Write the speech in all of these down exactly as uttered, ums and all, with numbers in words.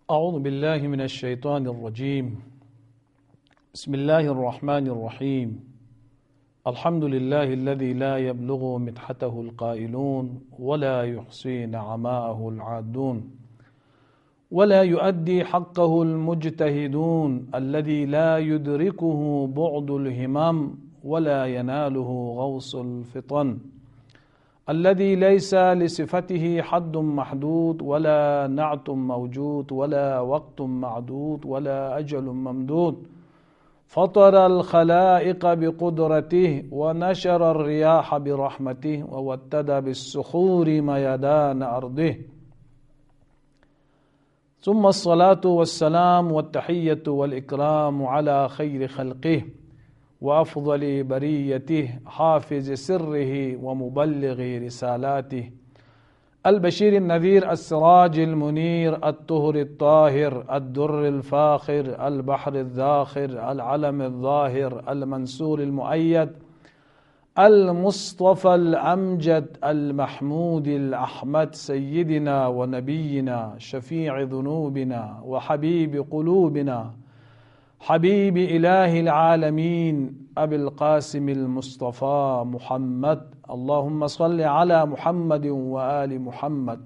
أعوذ بالله من الشيطان الرجيم. بسم الله الرحمن الرحيم. الحمد لله الذي لا يبلغ مدحته القائلون ولا يحصي نعماءه العادون ولا يؤدي حقه المجتهدون الذي لا يدركه بعد الهمم ولا يناله غوص الفطن الذي ليس لصفته حد محدود ولا نعت موجود ولا وقت معدود ولا أجل ممدود فطر الخلائق بقدرته ونشر الرياح برحمته ووتد بالصخور ميدان أرضه ثم الصلاة والسلام والتحية والإكرام على خير خلقه وأفضل بريته حافظ سره ومبلغ رسالاته البشير النذير السراج المنير الطهر الطاهر الدر الفاخر البحر الذاخر العلم الظاهر المنصور المؤيد المصطفى الأمجد المحمود الأحمد سيدنا ونبينا شفيع ذنوبنا وحبيب قلوبنا حبيب إله العالمين أبي القاسم المصطفى محمد اللهم صل على محمد وآل محمد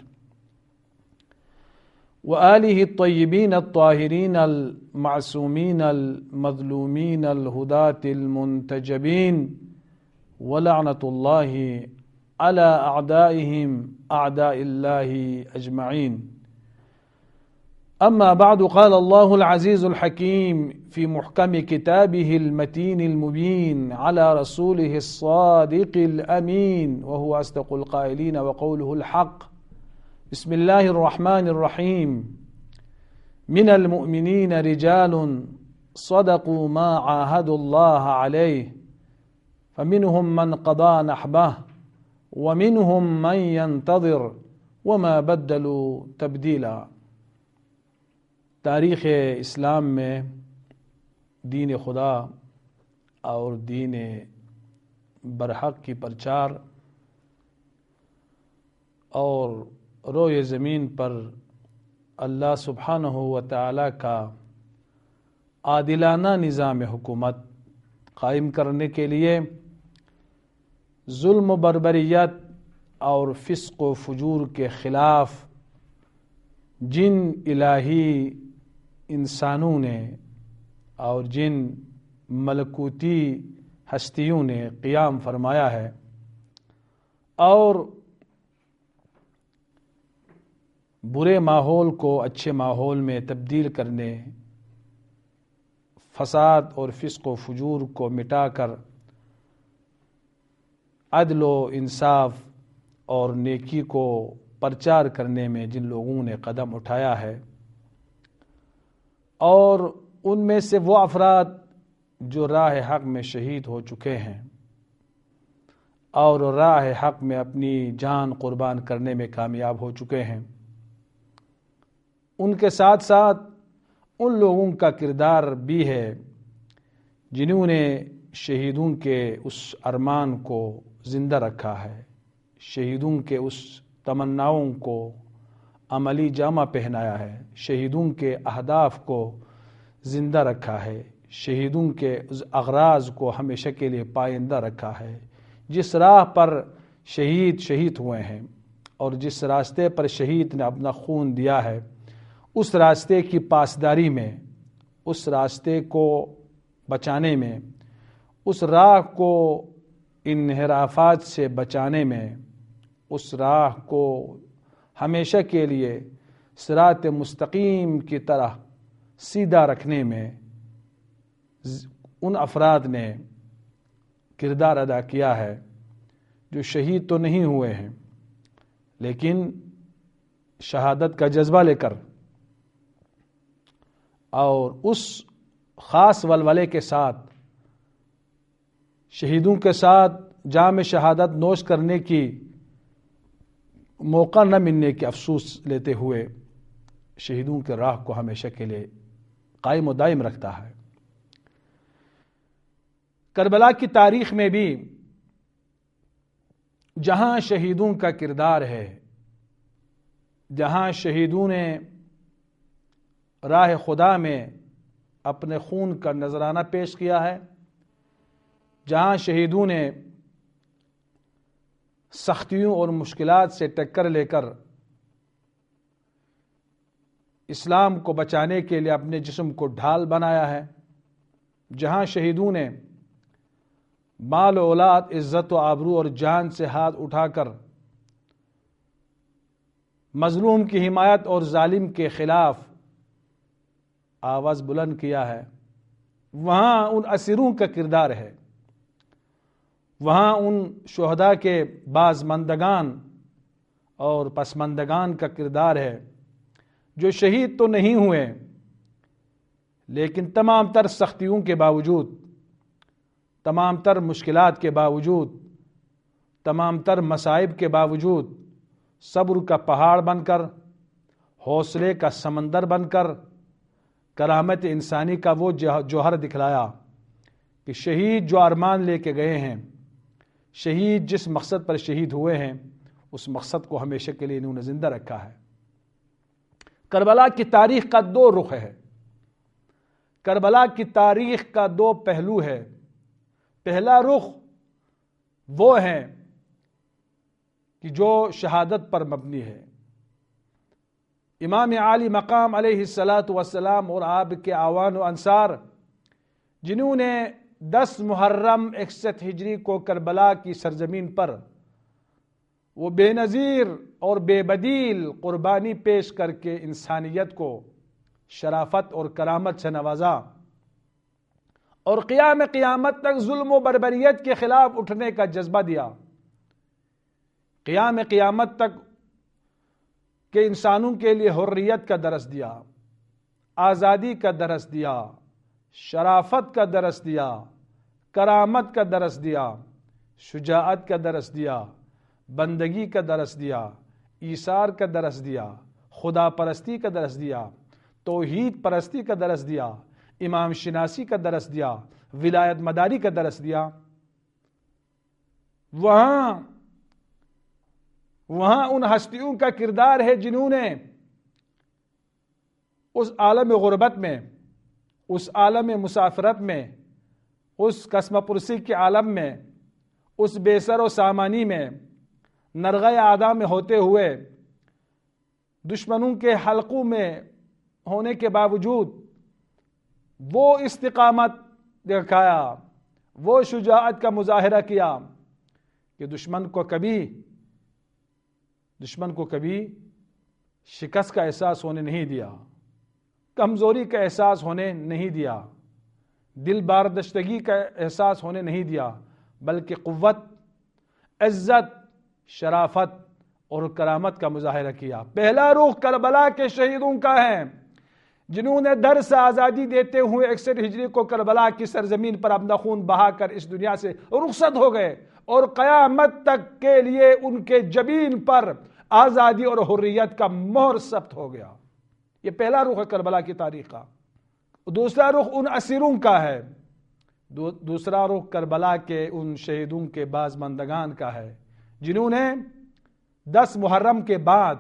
وآله الطيبين الطاهرين المعصومين المظلومين الهداة المنتجبين ولعنة الله على أعدائهم أعداء الله أجمعين. أما بعد، قال الله العزيز الحكيم في محكم كتابه المتين المبين على رسوله الصادق الأمين وهو أصدق القائلين وقوله الحق. بسم الله الرحمن الرحيم. من المؤمنين رجال صدقوا ما عاهدوا الله عليه فمنهم من قضى نحبه ومنهم من ينتظر وما بدلوا تبديلا. تاریخ اسلام میں دین خدا اور دین برحق کی پرچار اور روئے زمین پر اللہ سبحانہ و تعالی کا عادلانہ نظام حکومت قائم کرنے کے لیے ظلم و بربریت اور فسق و فجور کے خلاف جن الہی انسانوں نے اور جن ملکوتی ہستیوں نے قیام فرمایا ہے اور برے ماحول کو اچھے ماحول میں تبدیل کرنے، فساد اور فسق و فجور کو مٹا کر عدل و انصاف اور نیکی کو پرچار کرنے میں جن لوگوں نے قدم اٹھایا ہے، اور ان میں سے وہ افراد جو راہ حق میں شہید ہو چکے ہیں اور راہ حق میں اپنی جان قربان کرنے میں کامیاب ہو چکے ہیں، ان کے ساتھ ساتھ ان لوگوں کا کردار بھی ہے جنہوں نے شہیدوں کے اس ارمان کو زندہ رکھا ہے، شہیدوں کے اس تمناؤں کو عملی جامہ پہنایا ہے، شہیدوں کے اہداف کو زندہ رکھا ہے، شہیدوں کے اغراض کو ہمیشہ کے لیے پائندہ رکھا ہے۔ جس راہ پر شہید شہید ہوئے ہیں اور جس راستے پر شہید نے اپنا خون دیا ہے، اس راستے کی پاسداری میں، اس راستے کو بچانے میں، اس راہ کو انحرافات سے بچانے میں، اس راہ کو ہمیشہ کے لیے صراط مستقیم کی طرح سیدھا رکھنے میں ان افراد نے کردار ادا کیا ہے جو شہید تو نہیں ہوئے ہیں لیکن شہادت کا جذبہ لے کر اور اس خاص ولولے کے ساتھ شہیدوں کے ساتھ جام شہادت نوش کرنے کی موقع نہ ملنے کے افسوس لیتے ہوئے شہیدوں کے راہ کو ہمیشہ کے لیے قائم و دائم رکھتا ہے۔ کربلا کی تاریخ میں بھی جہاں شہیدوں کا کردار ہے، جہاں شہیدوں نے راہ خدا میں اپنے خون کا نذرانہ پیش کیا ہے، جہاں شہیدوں نے سختیوں اور مشکلات سے ٹکر لے کر اسلام کو بچانے کے لیے اپنے جسم کو ڈھال بنایا ہے، جہاں شہیدوں نے مال و اولاد، عزت و آبرو اور جان سے ہاتھ اٹھا کر مظلوم کی حمایت اور ظالم کے خلاف آواز بلند کیا ہے، وہاں ان اسیروں کا کردار ہے، وہاں ان شہداء کے بازماندگان اور پسماندگان کا کردار ہے جو شہید تو نہیں ہوئے لیکن تمام تر سختیوں کے باوجود، تمام تر مشکلات کے باوجود، تمام تر مصائب کے باوجود صبر کا پہاڑ بن کر، حوصلے کا سمندر بن کر، کرامت انسانی کا وہ جوہر دکھلایا کہ شہید جو ارمان لے کے گئے ہیں، شہید جس مقصد پر شہید ہوئے ہیں، اس مقصد کو ہمیشہ کے لیے انہوں نے زندہ رکھا ہے۔ کربلا کی تاریخ کا دو رخ ہے، کربلا کی تاریخ کا دو پہلو ہے۔ پہلا رخ وہ ہے کہ جو شہادت پر مبنی ہے، امام عالی مقام علیہ الصلاۃ والسلام اور آپ کے اعوان و انصار جنہوں نے دس محرم اکسٹھ ہجری کو کربلا کی سرزمین پر وہ بے نظیر اور بے بدیل قربانی پیش کر کے انسانیت کو شرافت اور کرامت سے نوازا اور قیام قیامت تک ظلم و بربریت کے خلاف اٹھنے کا جذبہ دیا، قیام قیامت تک کہ انسانوں کے لیے حریت کا درس دیا، آزادی کا درس دیا، شرافت کا درس دیا، کرامت کا درس دیا، شجاعت کا درس دیا، بندگی کا درس دیا، ایثار کا درس دیا، خدا پرستی کا درس دیا، توحید پرستی کا درس دیا، امام شناسی کا درس دیا، ولایت مداری کا درس دیا۔ وہاں وہاں ان ہستیوں کا کردار ہے جنہوں نے اس عالم غربت میں، اس عالم مسافرت میں، اس قسم پرسی کے عالم میں، اس بے سر و سامانی میں، نرغہ اعدا میں ہوتے ہوئے، دشمنوں کے حلقوں میں ہونے کے باوجود وہ استقامت دکھایا، وہ شجاعت کا مظاہرہ کیا کہ دشمن کو کبھی دشمن کو کبھی شکست کا احساس ہونے نہیں دیا، کمزوری کا احساس ہونے نہیں دیا، دل باردشتگی کا احساس ہونے نہیں دیا، بلکہ قوت، عزت، شرافت اور کرامت کا مظاہرہ کیا۔ پہلا رخ کربلا کے شہیدوں کا ہے جنہوں نے در سے آزادی دیتے ہوئے اکسٹھ ہجری کو کربلا کی سرزمین پر اپنا خون بہا کر اس دنیا سے رخصت ہو گئے اور قیامت تک کے لیے ان کے جبین پر آزادی اور حریت کا مہر ثبت ہو گیا۔ یہ پہلا رخ ہے کربلا کی تاریخ کا۔ دوسرا رخ ان اسیروں کا ہے، دوسرا رخ کربلا کے ان شہیدوں کے بازماندگان کا ہے جنہوں نے دس محرم کے بعد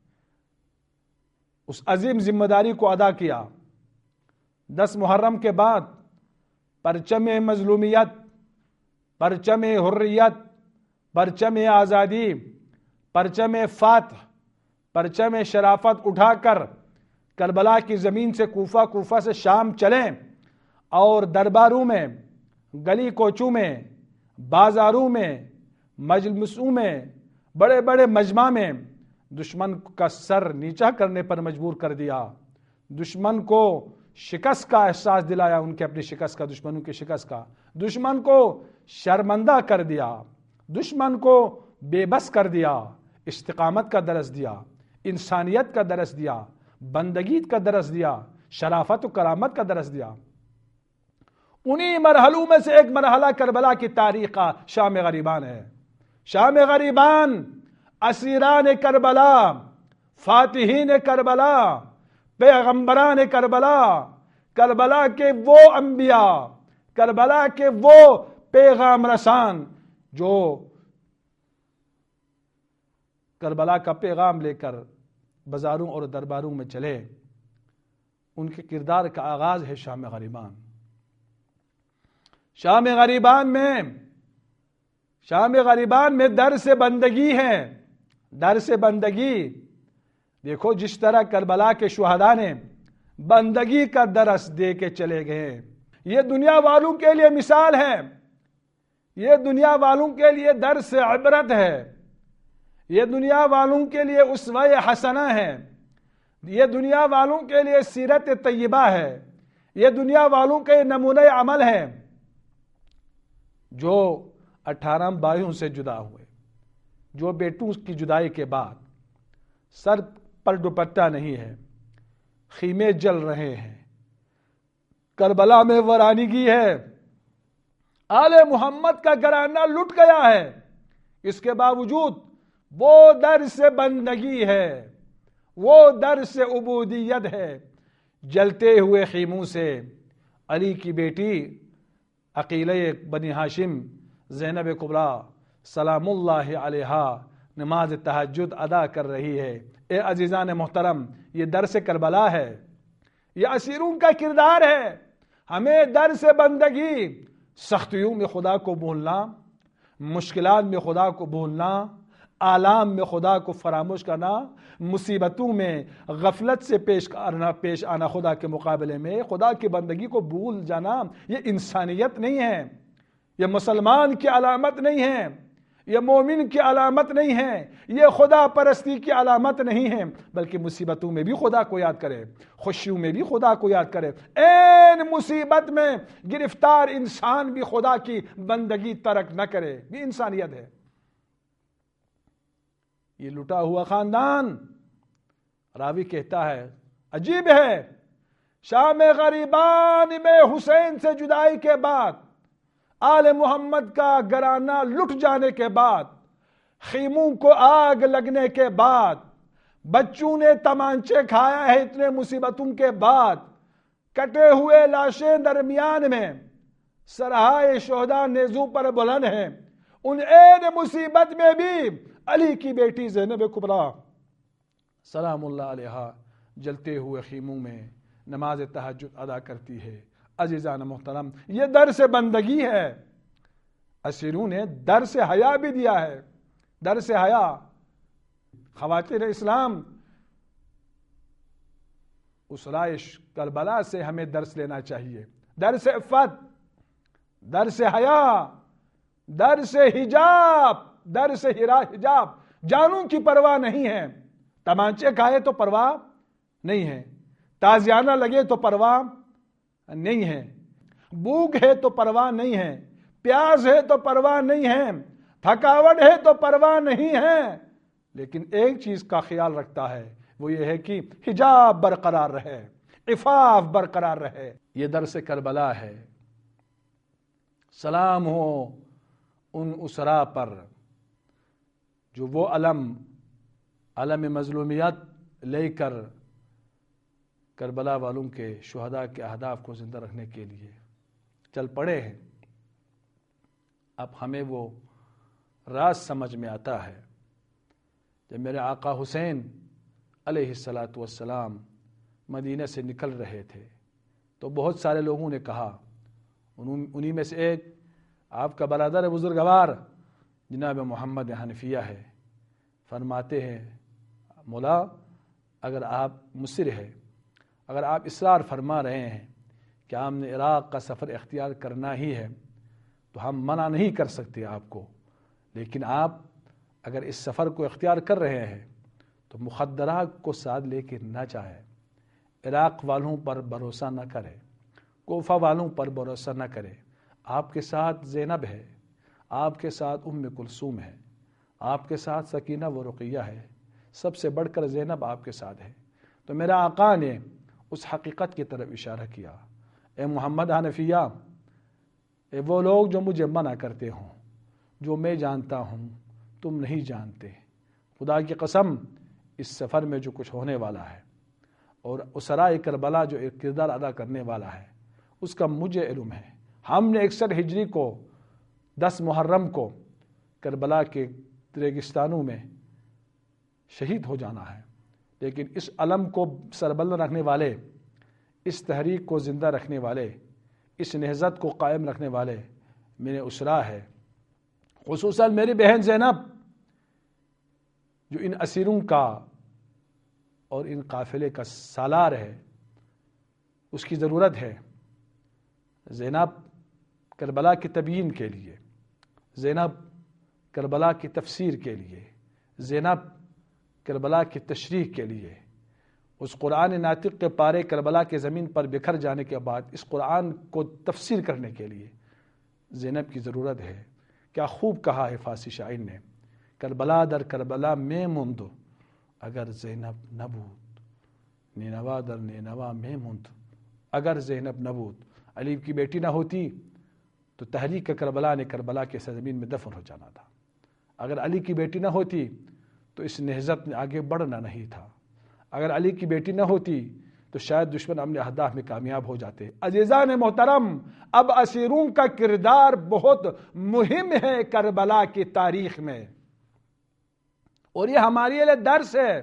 اس عظیم ذمہ داری کو ادا کیا۔ دس محرم کے بعد پرچم مظلومیت، پرچم حریت، پرچم آزادی، پرچم فاتح، پرچم شرافت اٹھا کر کربلا کی زمین سے کوفہ، کوفہ سے شام چلیں اور درباروں میں، گلی کوچوں میں، بازاروں میں، مجلسوں میں، بڑے بڑے مجمع میں دشمن کا سر نیچا کرنے پر مجبور کر دیا، دشمن کو شکست کا احساس دلایا، ان کے اپنی شکست کا، دشمنوں کی شکست کا، دشمن کو شرمندہ کر دیا، دشمن کو بے بس کر دیا، استقامت کا درس دیا، انسانیت کا درس دیا، بندگی کا درس دیا، شرافت و کرامت کا درس دیا۔ انہی مرحلوں میں سے ایک مرحلہ کربلا کی تاریخ کا شام غریبان ہے۔ شام غریبان اسیران کربلا، فاتحین کربلا، پیغمبران کربلا، کربلا کے وہ انبیاء، کربلا کے وہ پیغام رسان جو کربلا کا پیغام لے کر بازاروں اور درباروں میں چلے ان کے کردار کا آغاز ہے شام غریبان۔ شام غریبان میں شام غریبان میں درس بندگی ہے، درس بندگی۔ دیکھو جس طرح کربلا کے شہداء نے بندگی کا درس دے کے چلے گئے، یہ دنیا والوں کے لیے مثال ہے، یہ دنیا والوں کے لیے درس عبرت ہے، یہ دنیا والوں کے لیے اسوہ حسنہ ہے، یہ دنیا والوں کے لیے سیرت طیبہ ہے، یہ دنیا والوں کے نمونہ عمل ہے، جو اٹھارہ بھائیوں سے جدا ہوئے، جو بیٹوں کی جدائی کے بعد سر پر دوپٹہ نہیں ہے، خیمے جل رہے ہیں، کربلا میں ویرانگی ہے، آل محمد کا گھرانہ لٹ گیا ہے، اس کے باوجود وہ درس بندگی ہے، وہ درس عبودیت ہے۔ جلتے ہوئے خیموں سے علی کی بیٹی عقیلہ بنی ہاشم زینب کبریٰ سلام اللہ علیہا نماز تہجد ادا کر رہی ہے۔ اے عزیزان محترم، یہ درس کربلا ہے، یہ اسیروں کا کردار ہے۔ ہمیں درس بندگی، سختیوں میں خدا کو بھولنا، مشکلات میں خدا کو بھولنا، آلام میں خدا کو فراموش کرنا، مصیبتوں میں غفلت سے پیش آنا پیش آنا خدا کے مقابلے میں خدا کی بندگی کو بھول جانا، یہ انسانیت نہیں ہے، یہ مسلمان کی علامت نہیں ہے، یہ مومن کی علامت نہیں ہے، یہ خدا پرستی کی علامت نہیں ہے، بلکہ مصیبتوں میں بھی خدا کو یاد کرے، خوشیوں میں بھی خدا کو یاد کرے۔ این مصیبت میں گرفتار انسان بھی خدا کی بندگی ترک نہ کرے، یہ انسانیت ہے۔ یہ لٹا ہوا خاندان، راوی کہتا ہے عجیب ہے، شام غریبان میں حسین سے جدائی کے بعد، آل محمد کا گھرانہ لٹ جانے کے بعد، خیموں کو آگ لگنے کے بعد، بچوں نے تمانچے کھایا ہے اتنے مصیبتوں کے بعد، کٹے ہوئے لاشیں درمیان میں، سرہائے شہداء نیزوں پر بلند ہیں، ان این مصیبت میں بھی علی کی بیٹی زینب کبریٰ سلام اللہ علیہا جلتے ہوئے خیموں میں نماز تہجد ادا کرتی ہے۔ عزیزان محترم، یہ درس بندگی ہے۔ اسیروں نے درس حیا بھی دیا ہے، درس حیا۔ خواتین اسلام، اسرائے کربلا سے ہمیں درس لینا چاہیے، درس عفت، درس حیا، درس حجاب، درس حجاب۔ جانوں کی پرواہ نہیں ہے، تمانچے کھائے تو پرواہ نہیں ہے، تازیانہ لگے تو پرواہ نہیں ہے، بھوک ہے تو پرواہ نہیں ہے، پیاس ہے تو پرواہ نہیں ہے، تھکاوٹ ہے تو پرواہ نہیں ہے، لیکن ایک چیز کا خیال رکھتا ہے، وہ یہ ہے کہ حجاب برقرار رہے، عفاف برقرار رہے۔ یہ درس کربلا ہے۔ سلام ہو ان اسرا پر جو وہ علم علم مظلومیت لے کر کربلا والوں کے شہداء کے اہداف کو زندہ رکھنے کے لیے چل پڑے ہیں۔ اب ہمیں وہ راز سمجھ میں آتا ہے، جب میرے آقا حسین علیہ الصلاۃ والسلام مدینہ سے نکل رہے تھے تو بہت سارے لوگوں نے کہا، انہی میں سے ایک آپ کا برادر بزرگوار جناب محمد حنفیہ ہے، فرماتے ہیں مولا اگر آپ مصر ہے، اگر آپ اصرار فرما رہے ہیں کہ ہم نے عراق کا سفر اختیار کرنا ہی ہے تو ہم منع نہیں کر سکتے آپ کو، لیکن آپ اگر اس سفر کو اختیار کر رہے ہیں تو مخدرات کو ساتھ لے کے نہ جائیں، عراق والوں پر بھروسہ نہ کرے، کوفہ والوں پر بھروسہ نہ کرے۔ آپ کے ساتھ زینب ہے، آپ کے ساتھ ام کلثوم ہے، آپ کے ساتھ سکینہ و رقیہ ہے، سب سے بڑھ کر زینب آپ کے ساتھ ہے۔ تو میرا آقا نے اس حقیقت کی طرف اشارہ کیا، اے محمد حنفیہ، اے وہ لوگ جو مجھے منع کرتے ہوں، جو میں جانتا ہوں تم نہیں جانتے، خدا کی قسم اس سفر میں جو کچھ ہونے والا ہے اور اسرائے کربلا جو ایک کردار ادا کرنے والا ہے اس کا مجھے علم ہے۔ ہم نے اکسٹھ ہجری کو دس محرم کو کربلا کے ریگستانوں میں شہید ہو جانا ہے، لیکن اس علم کو سربلند رکھنے والے، اس تحریک کو زندہ رکھنے والے، اس نہضت کو قائم رکھنے والے میرے اسرا ہے، خصوصاً میری بہن زینب جو ان اسیروں کا اور ان قافلے کا سالار ہے، اس کی ضرورت ہے۔ زینب کربلا کی تبیین کے لیے، زینب کربلا کی تفسیر کے لیے، زینب کربلا کی تشریح کے لیے، اس قرآن ناطق کے پارے کربلا کے زمین پر بکھر جانے کے بعد اس قرآن کو تفسیر کرنے کے لیے زینب کی ضرورت ہے۔ کیا خوب کہا ہے فارسی شاعر نے، کربلا در کربلا میں مند اگر زینب نبود، نینوا در نینوا میں مند اگر زینب نبود۔ علی کی بیٹی نہ ہوتی تو تحریک کربلا نے کربلا کے سرزمین میں دفن ہو جانا تھا، اگر علی کی بیٹی نہ ہوتی تو اس نہضت نے آگے بڑھنا نہیں تھا، اگر علی کی بیٹی نہ ہوتی تو شاید دشمن اپنے اہداف میں کامیاب ہو جاتے۔ عزیزان محترم، اب اسیروں کا کردار بہت مہم ہے کربلا کی تاریخ میں، اور یہ ہمارے لیے درس ہے۔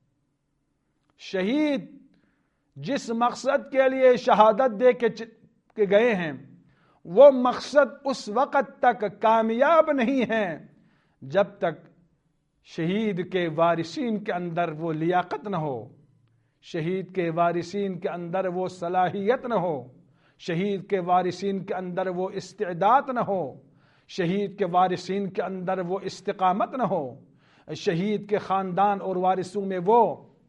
شہید جس مقصد کے لیے شہادت دے کے گئے ہیں وہ مقصد اس وقت تک کامیاب نہیں ہے جب تک شہید کے وارثین کے اندر وہ لیاقت نہ ہو، شہید کے وارثین کے اندر وہ صلاحیت نہ ہو، شہید کے وارثین کے اندر وہ استعداد نہ ہو، شہید کے وارثین کے اندر وہ استقامت نہ ہو، شہید کے خاندان اور وارثوں میں وہ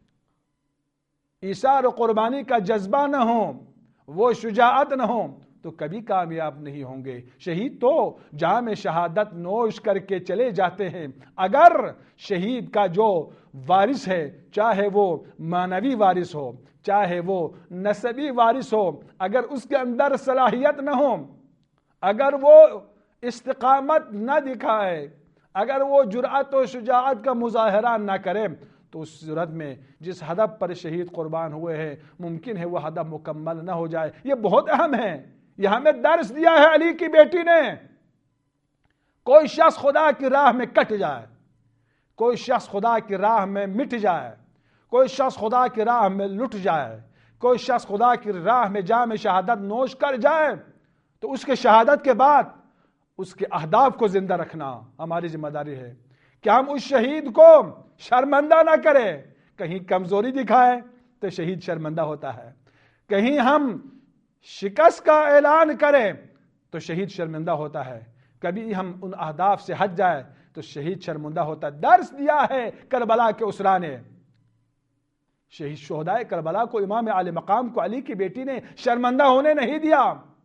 ایثار و قربانی کا جذبہ نہ ہو، وہ شجاعت نہ ہو، تو کبھی کامیاب نہیں ہوں گے۔ شہید تو جام شہادت نوش کر کے چلے جاتے ہیں، اگر شہید کا جو وارث ہے، چاہے وہ معنوی وارث ہو، چاہے وہ نسبی وارث ہو، اگر اس کے اندر صلاحیت نہ ہو، اگر وہ استقامت نہ دکھائے، اگر وہ جرأت و شجاعت کا مظاہرہ نہ کرے، تو اس صورت میں جس ہدف پر شہید قربان ہوئے ہیں ممکن ہے وہ ہدف مکمل نہ ہو جائے۔ یہ بہت اہم ہے، یہ ہمیں درس دیا ہے علی کی بیٹی نے۔ کوئی شخص خدا کی راہ میں کٹ جائے، کوئی شخص خدا کی راہ میں مٹ جائے، کوئی شخص خدا کی راہ میں لٹ جائے، کوئی شخص خدا کی راہ میں جام شہادت نوش کر جائے، تو اس کے شہادت کے بعد اس کے اہداف کو زندہ رکھنا ہماری ذمہ داری ہے کہ ہم اس شہید کو شرمندہ نہ کریں۔ کہیں کمزوری دکھائے تو شہید شرمندہ ہوتا ہے، کہیں ہم شکست کا اعلان کریں تو شہید شرمندہ ہوتا ہے، کبھی ہم ان اہداف سے ہٹ جائے تو شہید شرمندہ ہوتا ہے۔ درس دیا ہے کربلا کے اسرا نے، شہید شہدائے کربلا کو، امام عالی مقام کو علی کی بیٹی نے شرمندہ ہونے نہیں دیا۔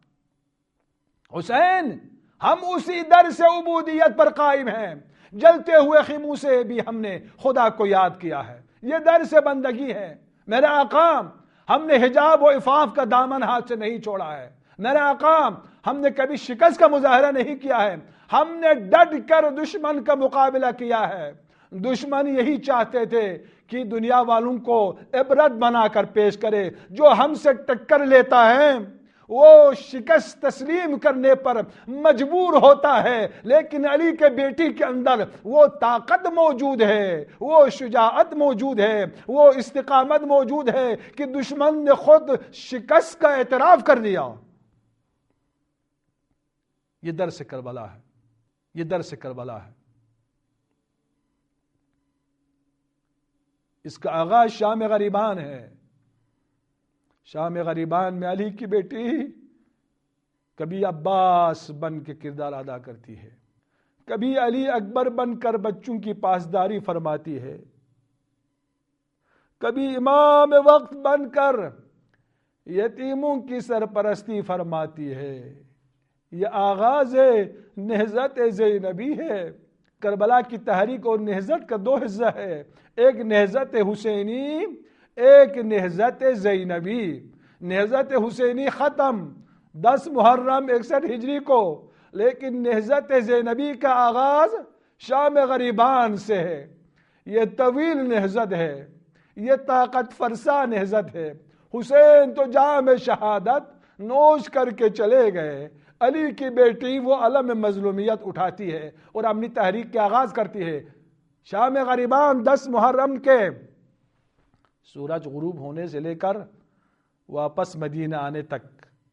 حسین، ہم اسی در سے عبودیت پر قائم ہیں، جلتے ہوئے خیموں سے بھی ہم نے خدا کو یاد کیا ہے، یہ در سے بندگی ہے۔ میرے آقا، ہم نے حجاب و عفاف کا دامن ہاتھ سے نہیں چھوڑا ہے۔ میرے آقا، ہم نے کبھی شکست کا مظاہرہ نہیں کیا ہے، ہم نے ڈٹ کر دشمن کا مقابلہ کیا ہے۔ دشمن یہی چاہتے تھے کہ دنیا والوں کو عبرت بنا کر پیش کرے، جو ہم سے ٹکر لیتا ہے وہ شکست تسلیم کرنے پر مجبور ہوتا ہے، لیکن علی کے بیٹی کے اندر وہ طاقت موجود ہے، وہ شجاعت موجود ہے، وہ استقامت موجود ہے کہ دشمن نے خود شکست کا اعتراف کر دیا۔ یہ درس کربلا ہے، یہ درس کربلا ہے۔ اس کا آغاز شام غریبان ہے۔ شام غریبان میں علی کی بیٹی کبھی عباس بن کے کردار ادا کرتی ہے، کبھی علی اکبر بن کر بچوں کی پاسداری فرماتی ہے، کبھی امام وقت بن کر یتیموں کی سرپرستی فرماتی ہے۔ یہ آغاز نہضت زینبی ہے۔ کربلا کی تحریک اور نہضت کا دو حصہ ہے، ایک نہضت حسینی، ایک نہضت زینبی۔ نہضت حسینی ختم دس محرم اکسٹھ ہجری کو، لیکن نہضت زینبی کا آغاز شام غریبان سے ہے۔ یہ طویل نہضت ہے، یہ طاقت فرسا نہضت ہے۔ حسین تو جام شہادت نوش کر کے چلے گئے، علی کی بیٹی وہ علم مظلومیت اٹھاتی ہے اور اپنی تحریک کے آغاز کرتی ہے۔ شام غریبان دس محرم کے سورج غروب ہونے سے لے کر واپس مدینہ آنے تک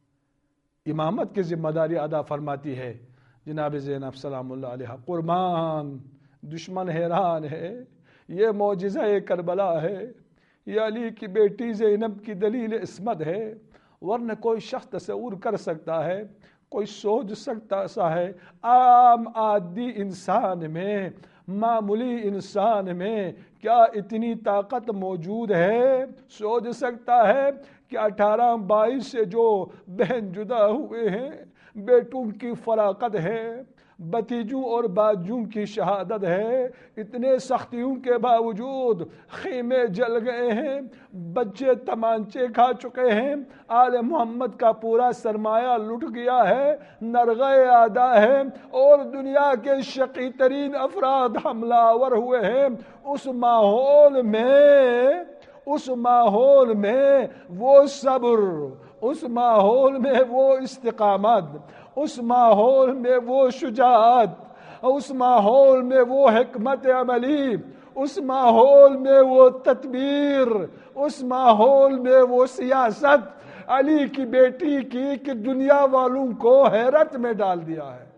امامت کی ذمہ داری ادا فرماتی ہے جناب زینب سلام اللہ علیہ. قربان دشمن حیران ہے، یہ معجزہ کربلا ہے، یہ علی کی بیٹی زینب کی دلیل عصمت ہے، ورنہ کوئی شخص تصور کر سکتا ہے، کوئی سوچ سکتا سا ہے عام عادی انسان میں، معمولی انسان میں کیا اتنی طاقت موجود ہے؟ سوچ سکتا ہے کہ اٹھارہ بائیس سے جو بہن جدا ہوئے ہیں، بیٹوں کی فراقت ہے، بتیجوں اور باجوں کی شہادت ہے، اتنے سختیوں کے باوجود خیمے جل گئے ہیں، بچے تمانچے کھا چکے ہیں، آل محمد کا پورا سرمایہ لٹ گیا ہے، نرغہ آدھا ہے اور دنیا کے شقی ترین افراد حملہ آور ہوئے ہیں. اس ماحول میں اس ماحول میں وہ صبر، اس ماحول میں وہ استقامت، اس ماحول میں وہ شجاعت، اس ماحول میں وہ حکمت عملی، اس ماحول میں وہ تدبیر، اس ماحول میں وہ سیاست علی کی بیٹی کی کہ دنیا والوں کو حیرت میں ڈال دیا ہے.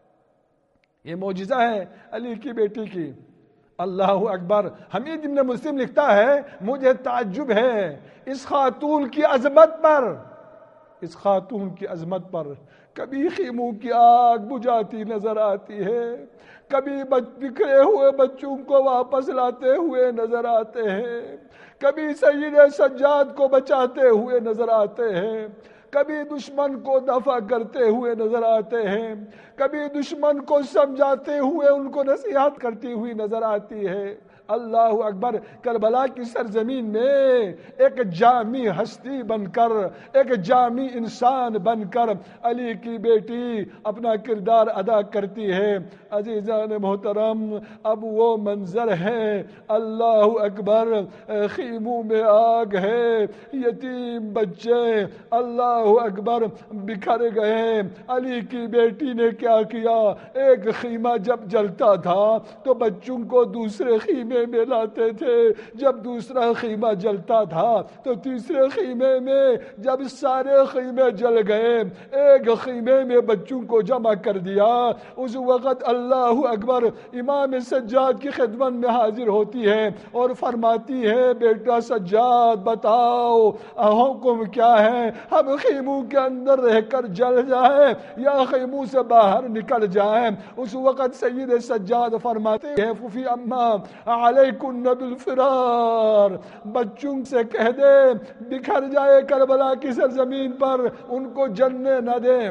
یہ معجزہ ہے علی کی بیٹی کی. اللہ اکبر. حمید ابن مسلم لکھتا ہے مجھے تعجب ہے اس خاتون کی عظمت پر، اس خاتون کی عظمت پر. کبھی خیموں کی آگ بجھاتی نظر آتی ہے، کبھی بکھرے ہوئے بچوں کو واپس لاتے ہوئے نظر آتے ہیں، کبھی سید سجاد کو بچاتے ہوئے نظر آتے ہیں، کبھی دشمن کو دفع کرتے ہوئے نظر آتے ہیں، کبھی دشمن کو سمجھاتے ہوئے ان کو نصیحت کرتی ہوئی نظر آتی ہے. اللہ اکبر. کربلا کی سرزمین میں ایک جامع ہستی بن کر، ایک جامع انسان بن کر علی کی بیٹی اپنا کردار ادا کرتی ہے. عزیزان محترم، اب وہ منظر ہے، اللہ اکبر، خیموں میں آگ ہے، یتیم بچے اللہ اکبر بکھر گئے. علی کی بیٹی نے کیا کیا؟ ایک خیمہ جب جلتا تھا تو بچوں کو دوسرے خیمے میں لاتے تھے، جب دوسرا خیمہ جلتا تھا تو تیسرے خیمے میں، جب سارے خیمے جل گئے ایک خیمے میں بچوں کو جمع کر دیا. اس وقت اللہ اکبر امام سجاد کی خدمت میں حاضر ہوتی ہے اور فرماتی ہے بیٹا سجاد بتاؤ حکم کیا ہے، ہم خیموں کے اندر رہ کر جل جائیں یا خیموں سے باہر نکل جائیں؟ اس وقت سید سجاد فرماتے ہیں ففی اما علیکن بالفرار، بچوں سے کہہ دے بکھر جائے کربلا کی سرزمین پر، ان کو جلنے نہ دیں.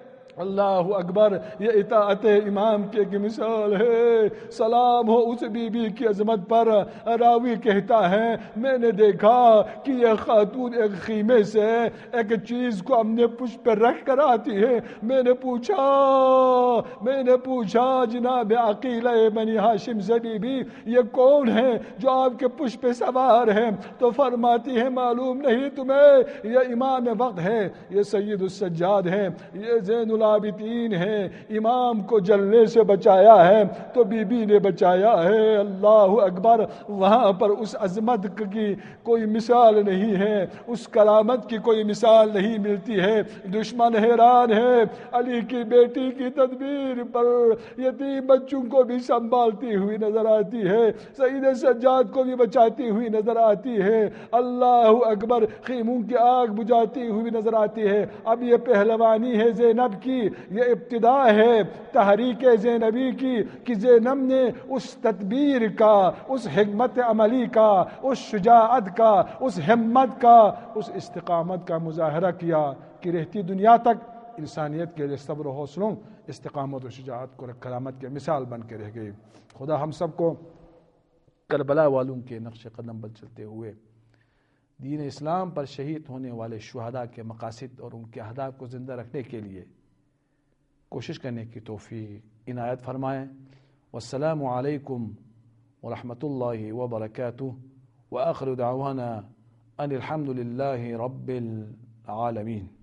اللہ اکبر. یہ اطاعت امام کی ایک مثال ہے. سلام ہو اس بی بی کی عظمت پر. راوی کہتا ہے میں نے دیکھا کہ یہ خاتون ایک خیمے سے ایک چیز کو اپنے پشت پر رکھ کر آتی ہے. میں نے پوچھا میں نے پوچھا جناب عقیلہ بنی ہاشم سے بی بی یہ کون ہے جو آپ کے پشت پہ سوار ہے؟ تو فرماتی ہے معلوم نہیں تمہیں، یہ امام وقت ہے، یہ سید السجاد ہے، یہ زین العابدین ہے. امام کو جلنے سے بچایا ہے تو بی بی نے بچایا ہے. اللہ اکبر. وہاں پر اس عظمت کی کوئی مثال نہیں ہے، اس کرامت کی کوئی مثال نہیں ملتی ہے. دشمن حیران ہے علی کی بیٹی کی تدبیر پر. یتیم بچوں کو بھی سنبھالتی ہوئی نظر آتی ہے، سید سجاد کو بھی بچاتی ہوئی نظر آتی ہے. اللہ اکبر. خیموں کی آگ بجھاتی ہوئی نظر آتی ہے. اب یہ پہلوانی ہے زینب کی، یہ ابتدا ہے تحریک زینبی کی کہ زینب نے اس تدبیر کا، اس حکمت عملی کا، اس شجاعت کا، اس ہمت کا، اس استقامت کا مظاہرہ کیا کہ رہتی دنیا تک انسانیت کے لیے صبر و حوصلوں، استقامت و شجاعت کو کرامت کے مثال بن کے رہ گئی. خدا ہم سب کو کربلا والوں کے نقش قدم پر چلتے ہوئے دین اسلام پر شہید ہونے والے شہداء کے مقاصد اور ان کے اہداف کو زندہ رکھنے کے لیے کوشش کرنے کی توفیق عنایت فرمائیں. والسلام علیکم ورحمۃ اللہ وبرکاتہ. وآخر دعوانا ان الحمد للہ رب العالمین.